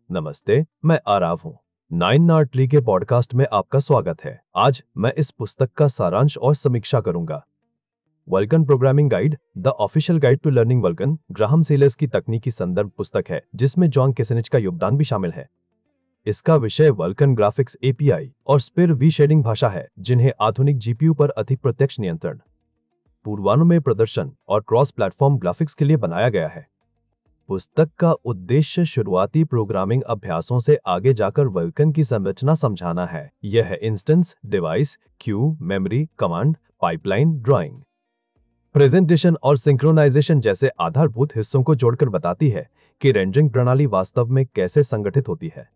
नमस्ते, मैं आराव हूँ। नाइन आर्टली के पॉडकास्ट में आपका स्वागत है। आज मैं इस पुस्तक का सारांश और समीक्षा करूंगा। Vulkan programming guide, the official guide to learning Vulkan, Graham Sellers की तकनीकी संदर्भ पुस्तक है, जिसमें जॉन केसिनिच का योगदान भी शामिल है। इसका विषय वल्कन ग्राफिक्स एपीआई और स्पिर वी शेडिंग भाषा है, जिन्हें आधुनिक जीपीयू पर अधिक प्रत्यक्ष नियंत्रण, पूर्वानुमेय प्रदर्शन और क्रॉस प्लेटफॉर्म ग्राफिक्स के लिए बनाया गया है। पुस्तक का उद्देश्य शुरुआती प्रोग्रामिंग अभ्यासों से आगे जाकर वल्कन की संरचना समझाना है। यह है instance, device, queue, memory, command, pipeline, drawing, presentation और सिंक्रोनाइजेशन जैसे आधारभूत हिस्सों को जोड़कर बताती है कि रेंडरिंग प्रणाली वास्तव में कैसे संगठित होती है।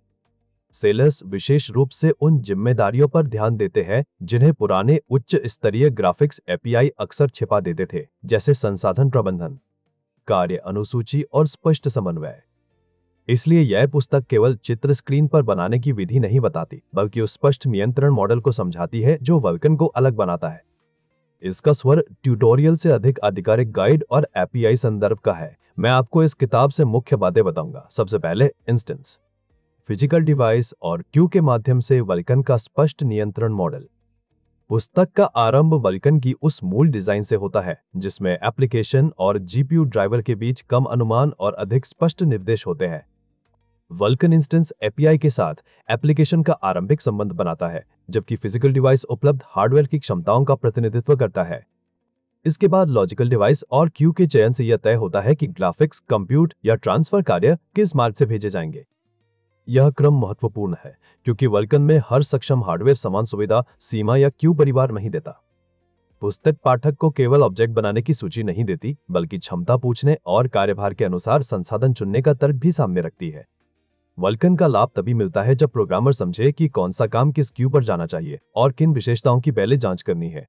सेलर्स विशेष रूप से उन जिम्मेदारियों पर ध्यान देते हैं जिन्हें पुराने उच्च स्तरीय ग्राफिक्स एपीआई अक्सर छिपा देते थे, जैसे संसाधन प्रबंधन, कार्य अनुसूची और स्पष्ट समन्वय। इसलिए यह पुस्तक केवल चित्र स्क्रीन पर बनाने की विधि नहीं बताती, बल्कि उस स्पष्ट नियंत्रण मॉडल को समझाती है जो वल्कन को अलग बनाता है। इसका स्वर ट्यूटोरियल से अधिक आधिकारिक गाइड और एपीआई संदर्भ का है। मैं आपको इस किताब से मुख्य बातें बताऊंगा। सबसे पहले इंस्टेंस, फिजिकल डिवाइस और क्यू के माध्यम से वल्कन का स्पष्ट नियंत्रण मॉडल। पुस्तक का आरंभ वल्कन की उस मूल डिजाइन से होता है जिसमें एप्लीकेशन और जीपीयू ड्राइवर के बीच कम अनुमान और अधिक स्पष्ट निर्देश होते हैं। वल्कन इंस्टेंस एपीआई के साथ एप्लीकेशन का आरंभिक संबंध बनाता है, जबकि फिजिकल डिवाइस उपलब्ध हार्डवेयर की क्षमताओं का प्रतिनिधित्व करता है। इसके बाद लॉजिकल डिवाइस और क्यू के चयन से यह तय होता है कि ग्राफिक्स, कंप्यूट या ट्रांसफर कार्य किस मार्ग से भेजे जाएंगे। यह क्रम महत्वपूर्ण है क्योंकि वल्कन में हर सक्षम हार्डवेयर समान सुविधा, सीमा या क्यू परिवार नहीं देता। पुस्तक पाठक को केवल ऑब्जेक्ट बनाने की सूची नहीं देती, बल्कि क्षमता पूछने और कार्यभार के अनुसार संसाधन चुनने का तर्क भी सामने रखती है। वल्कन का लाभ तभी मिलता है जब प्रोग्रामर समझे कि कौन सा काम किस क्यू पर जाना चाहिए और किन विशेषताओं की पहले जांच करनी है।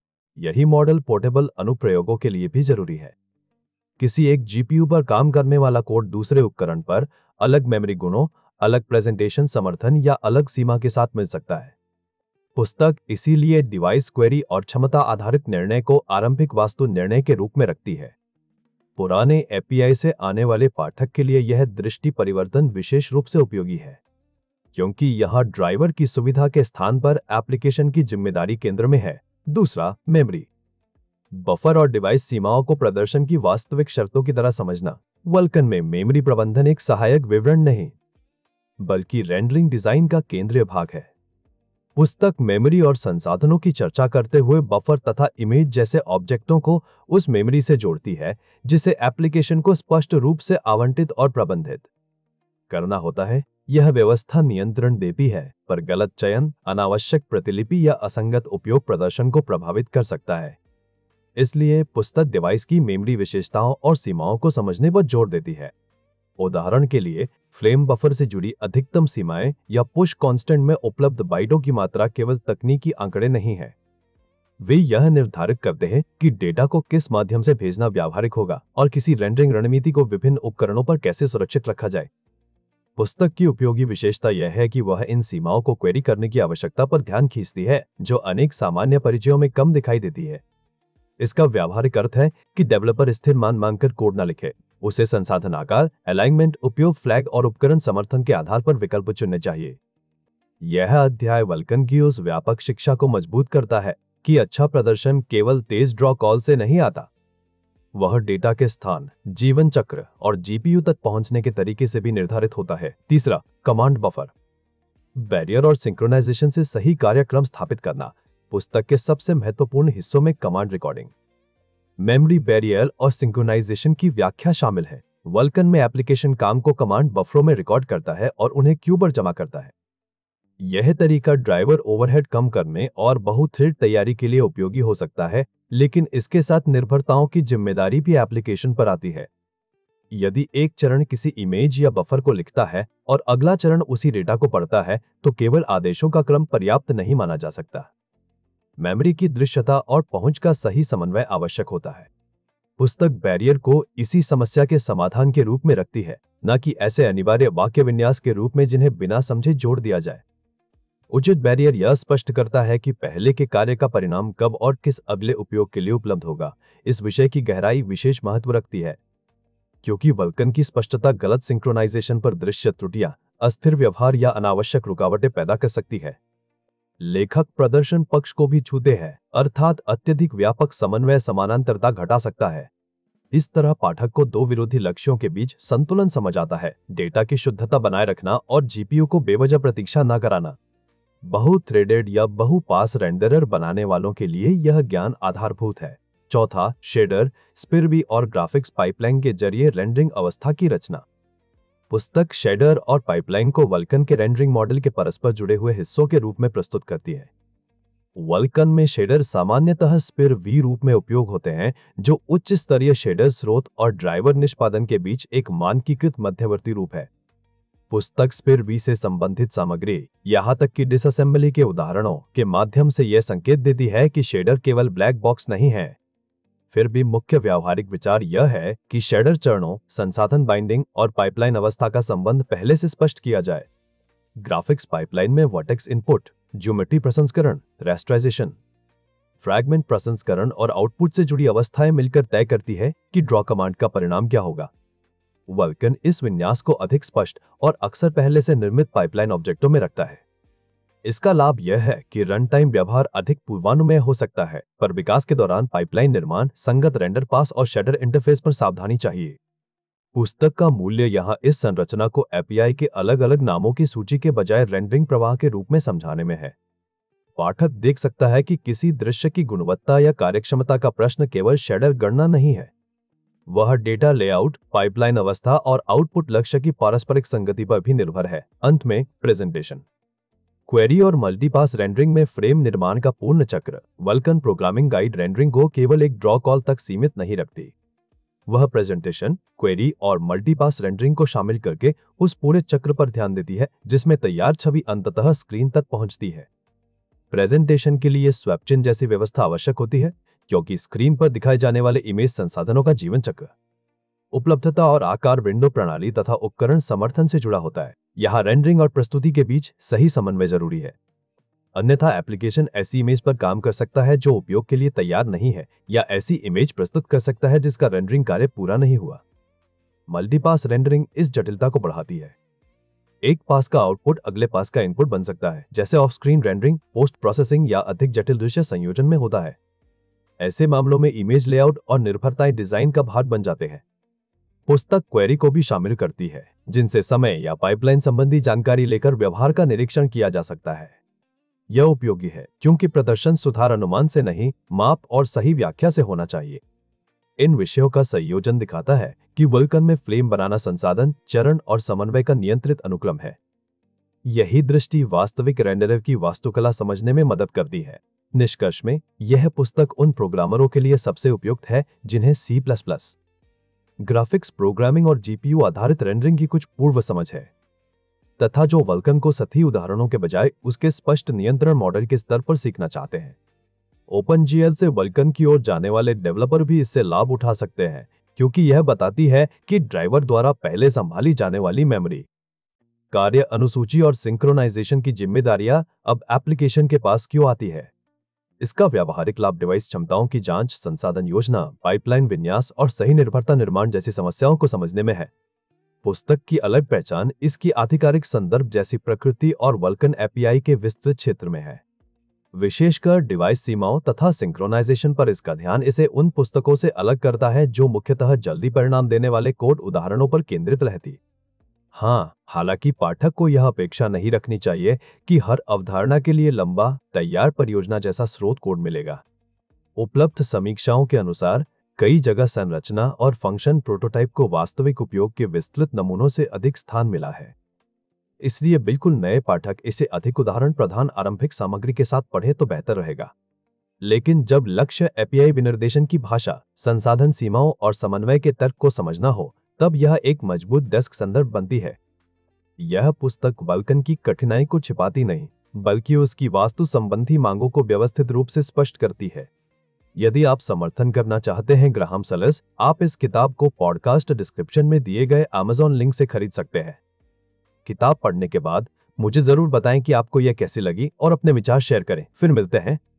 यही मॉडल पोर्टेबल अनुप्रयोगों के लिए भी जरूरी है। किसी एक जीपीयू पर काम करने वाला कोड दूसरे उपकरण पर अलग मेमोरी गुणों, अलग प्रेजेंटेशन समर्थन या अलग सीमा के साथ मिल सकता है। पुस्तक इसीलिए डिवाइस क्वेरी और क्षमता आधारित निर्णय को आरंभिक वास्तु निर्णय के रूप में रखती है। पुराने एपीआई से आने वाले पाठक के लिए यह दृष्टि परिवर्तन विशेष रूप से उपयोगी है, क्योंकि यह ड्राइवर की सुविधा के स्थान पर एप्लीकेशन की जिम्मेदारी केंद्र में है। दूसरा, मेमोरी, बफर और डिवाइस सीमाओं को प्रदर्शन की वास्तविक शर्तों की तरह समझना। वल्कन में मेमोरी प्रबंधन एक सहायक विवरण नहीं, बल्कि रेंडरिंग डिजाइन का केंद्रीय भाग है। पुस्तक मेमोरी और संसाधनों की चर्चा करते हुए बफर तथा इमेज जैसे ऑब्जेक्टों को उस मेमोरी से जोड़ती है जिसे एप्लीकेशन को स्पष्ट रूप से आवंटित और प्रबंधित करना होता है। यह व्यवस्था नियंत्रण देती है, पर गलत चयन, अनावश्यक प्रतिलिपि या असंगत उपयोग प्रदर्शन को प्रभावित कर सकता है। इसलिए पुस्तक डिवाइस की मेमोरी विशेषताओं और सीमाओं को समझने पर जोर देती है। उदाहरण के लिए, फ्लेम बफर से जुड़ी अधिकतम सीमाएं या पुश कांस्टेंट में उपलब्ध बाइटों की मात्रा केवल तकनीकी आंकड़े नहीं है। वे यह निर्धारित करते हैं कि डेटा को किस माध्यम से भेजना व्यावहारिक होगा और किसी रेंडरिंग रणनीति को विभिन्न उपकरणों पर कैसे सुरक्षित रखा जाए। पुस्तक की उपयोगी विशेषता यह है कि वह इन सीमाओं को क्वेरी करने की आवश्यकता पर ध्यान खींचती है, जो अनेक सामान्य परिचयों में कम दिखाई देती है। इसका व्यावहारिक अर्थ है कि डेवलपर स्थिर मान मांगकर कोड न लिखे। उसे संसाधन आकार, अलाइनमेंट, उपयोग फ्लैग और उपकरण समर्थन के आधार पर विकल्प चुनने चाहिए। यह अध्याय वल्कन की उस व्यापक शिक्षा को मजबूत करता है कि अच्छा प्रदर्शन केवल तेज ड्रॉ कॉल से नहीं आता। वह डेटा के स्थान, जीवन चक्र और जीपीयू तक पहुंचने के तरीके से भी निर्धारित होता है। तीसरा, कमांड बफर, बैरियर और सिंक्रोनाइजेशन से सही कार्यक्रम स्थापित करना। पुस्तक के सबसे महत्वपूर्ण हिस्सों में कमांड रिकॉर्डिंग, मेमोरी बैरियर और सिंक्रोनाइजेशन की व्याख्या शामिल है। वल्कन में एप्लीकेशन काम को कमांड बफरों में रिकॉर्ड करता है और उन्हें क्यू पर जमा करता है। यह तरीका ड्राइवर ओवरहेड कम करने और बहु-थ्रेड तैयारी के लिए उपयोगी हो सकता है, लेकिन इसके साथ निर्भरताओं की जिम्मेदारी भी एप्लीकेशन पर आती है। यदि एक चरण किसी इमेज या बफर को लिखता है और अगला चरण उसी डेटा को पढ़ता है, तो केवल आदेशों का क्रम पर्याप्त नहीं माना जा सकता। मेमोरी की दृश्यता और पहुंच का सही समन्वय आवश्यक होता है। पुस्तक बैरियर को इसी समस्या के समाधान के रूप में रखती है, न कि ऐसे अनिवार्य वाक्य विन्यास के रूप में जिन्हें बिना समझे जोड़ दिया जाए। उचित बैरियर यह स्पष्ट करता है कि पहले के कार्य का परिणाम कब और किस अगले उपयोग के लिए उपलब्ध होगा। इस विषय की गहराई विशेष महत्व रखती है, क्योंकि वल्कन की स्पष्टता गलत सिंक्रोनाइजेशन पर दृश्य त्रुटियां, अस्थिर व्यवहार या अनावश्यक रुकावटें पैदा कर सकती है। लेखक प्रदर्शन पक्ष को भी छूते हैं, अर्थात अत्यधिक व्यापक समन्वय समानांतरता घटा सकता है। इस तरह पाठक को दो विरोधी लक्ष्यों के बीच संतुलन समझ आता है, डेटा की शुद्धता बनाए रखना और जीपीयू को बेवजह प्रतीक्षा न कराना। बहु थ्रेडेड या बहु पास रेंडरर बनाने वालों के लिए यह ज्ञान आधारभूत है। चौथा, शेडर, स्पिरबी और ग्राफिक्स पाइपलाइन के जरिए रेंडरिंग अवस्था की रचना। पुस्तक शेडर और पाइपलाइन को वल्कन के रेंडरिंग मॉडल के परस्पर जुड़े हुए हिस्सों के रूप में प्रस्तुत करती है। वल्कन में शेडर सामान्यतः स्पिर वी रूप में उपयोग होते हैं, जो उच्च स्तरीय शेडर स्रोत और ड्राइवर निष्पादन के बीच एक मानकीकृत मध्यवर्ती रूप है। पुस्तक स्पिर वी से संबंधित सामग्री, यहां तक कि डिसअसेंबली के उदाहरणों के माध्यम से यह संकेत देती है कि शेडर केवल ब्लैक बॉक्स नहीं है। फिर भी मुख्य व्यावहारिक विचार यह है कि शेडर चरणों, संसाधन बाइंडिंग और पाइपलाइन अवस्था का संबंध पहले से स्पष्ट किया जाए। ग्राफिक्स पाइपलाइन में वर्टेक्स इनपुट, ज्योमेट्री प्रसंस्करण, रेस्टराइजेशन, फ्रैगमेंट प्रसंस्करण और आउटपुट से जुड़ी अवस्थाएं मिलकर तय करती है कि ड्रॉ कमांड का परिणाम क्या होगा। वल्कन इस विन्यास को अधिक स्पष्ट और अक्सर पहले से निर्मित पाइपलाइन ऑब्जेक्टों में रखता है। इसका लाभ यह है कि रन टाइम व्यवहार अधिक पूर्वानुमेय हो सकता है, पर विकास के दौरान पाइपलाइन निर्माण, संगत रेंडर पास और शेडर इंटरफेस पर सावधानी चाहिए। पुस्तक का मूल्य यहाँ इस संरचना को एपीआई के अलग अलग नामों की सूची के बजाय रेंडरिंग प्रवाह के रूप में समझाने में है। पाठक देख सकता है कि किसी दृश्य की गुणवत्ता या कार्यक्षमता का प्रश्न केवल शेडर गणना नहीं है, वह डेटा लेआउट, पाइपलाइन अवस्था और आउटपुट लक्ष्य की पारस्परिक संगति पर भी निर्भर है। अंत में प्रेजेंटेशन। क्वेरी और मल्टीपास रेंडरिंग में फ्रेम निर्माण का पूर्ण चक्र। वल्कन प्रोग्रामिंग गाइड रेंडरिंग को केवल एक ड्रॉ कॉल तक सीमित नहीं रखती। वह प्रेजेंटेशन, क्वेरी और मल्टीपास रेंडरिंग को शामिल करके उस पूरे चक्र पर ध्यान देती है जिसमें तैयार छवि अंततः स्क्रीन तक पहुंचती है। प्रेजेंटेशन के लिए स्वैपचिन जैसी व्यवस्था आवश्यक होती है, क्योंकि स्क्रीन पर दिखाए जाने वाले इमेज संसाधनों का जीवन चक्र, उपलब्धता और आकार विंडो प्रणाली तथा उपकरण समर्थन से जुड़ा होता है। यहाँ रेंडरिंग और प्रस्तुति के बीच सही समन्वय जरूरी है, अन्यथा एप्लीकेशन ऐसी इमेज पर काम कर सकता है जो उपयोग के लिए तैयार नहीं है, या ऐसी इमेज प्रस्तुत कर सकता है जिसका रेंडरिंग कार्य पूरा नहीं हुआ। मल्टीपास रेंडरिंग इस जटिलता को बढ़ाती है। एक पास का आउटपुट अगले पास का इनपुट बन सकता है, जैसे off screen rendering, post processing या अधिक जटिल दृश्य संयोजन में होता है। ऐसे मामलों में इमेज लेआउट और निर्भरताएं डिजाइन का भाग बन जाते हैं। पुस्तक क्वेरी को भी शामिल करती है, जिनसे समय या पाइपलाइन संबंधी जानकारी लेकर व्यवहार का निरीक्षण किया जा सकता है। यह उपयोगी है क्योंकि प्रदर्शन सुधार अनुमान से नहीं, माप और सही व्याख्या से होना चाहिए। इन विषयों का संयोजन दिखाता है कि वल्कन में फ्लेम बनाना संसाधन, चरण और समन्वय का नियंत्रित अनुक्रम है। यही दृष्टि वास्तविक रेंडरर की वास्तुकला समझने में मदद करती है। निष्कर्ष में, यह पुस्तक उन प्रोग्रामरों के लिए सबसे उपयुक्त है जिन्हें C++, ग्राफिक्स प्रोग्रामिंग और जीपीयू आधारित रेंडरिंग की कुछ पूर्व समझ है, तथा जो वल्कन को सतही उदाहरणों के बजाय उसके स्पष्ट नियंत्रण मॉडल के स्तर पर सीखना चाहते हैं। ओपनजीएल से वल्कन की ओर जाने वाले डेवलपर भी इससे लाभ उठा सकते हैं, क्योंकि यह बताती है कि ड्राइवर द्वारा पहले संभाली जाने वाली मेमोरी, कार्य अनुसूची और सिंक्रोनाइजेशन की जिम्मेदारियां अब एप्लीकेशन के पास क्यों आती है। इसका व्यावहारिक लाभ डिवाइस क्षमताओं की जांच, संसाधन योजना, पाइपलाइन विन्यास और सही निर्भरता निर्माण जैसी समस्याओं को समझने में है। पुस्तक की अलग पहचान इसकी आधिकारिक संदर्भ जैसी प्रकृति और वल्कन एपीआई के विस्तृत क्षेत्र में है। विशेषकर डिवाइस सीमाओं तथा सिंक्रोनाइजेशन पर इसका ध्यान इसे उन पुस्तकों से अलग करता है जो मुख्यतः जल्दी परिणाम देने वाले कोड उदाहरणों पर केंद्रित रहती। हाँ, हालांकि पाठक को यह अपेक्षा नहीं रखनी चाहिए कि हर अवधारणा के लिए लंबा, तैयार परियोजना जैसा स्रोत कोड मिलेगा। उपलब्ध समीक्षाओं के अनुसार कई जगह संरचना और फंक्शन प्रोटोटाइप को वास्तविक उपयोग के विस्तृत नमूनों से अधिक स्थान मिला है। इसलिए बिल्कुल नए पाठक इसे अधिक उदाहरण प्रधान आरंभिक सामग्री के साथ पढ़े तो बेहतर रहेगा। लेकिन जब लक्ष्य एपीआई विनिर्देशन की भाषा, संसाधन सीमाओं और समन्वय के तर्क को समझना हो, तब यह एक मजबूत डेस्क संदर्भ बनती है। यह पुस्तक वल्कन की कठिनाई को छिपाती नहीं, बल्कि उसकी वास्तु संबंधी मांगों को व्यवस्थित रूप से स्पष्ट करती है। यदि आप समर्थन करना चाहते हैं ग्राहम सलस, आप इस किताब को पॉडकास्ट डिस्क्रिप्शन में दिए गए Amazon लिंक से खरीद सकते हैं। किताब पढ़ने के बाद मुझे जरूर बताएं कि आपको यह कैसी लगी और अपने विचार शेयर करें। फिर मिलते हैं।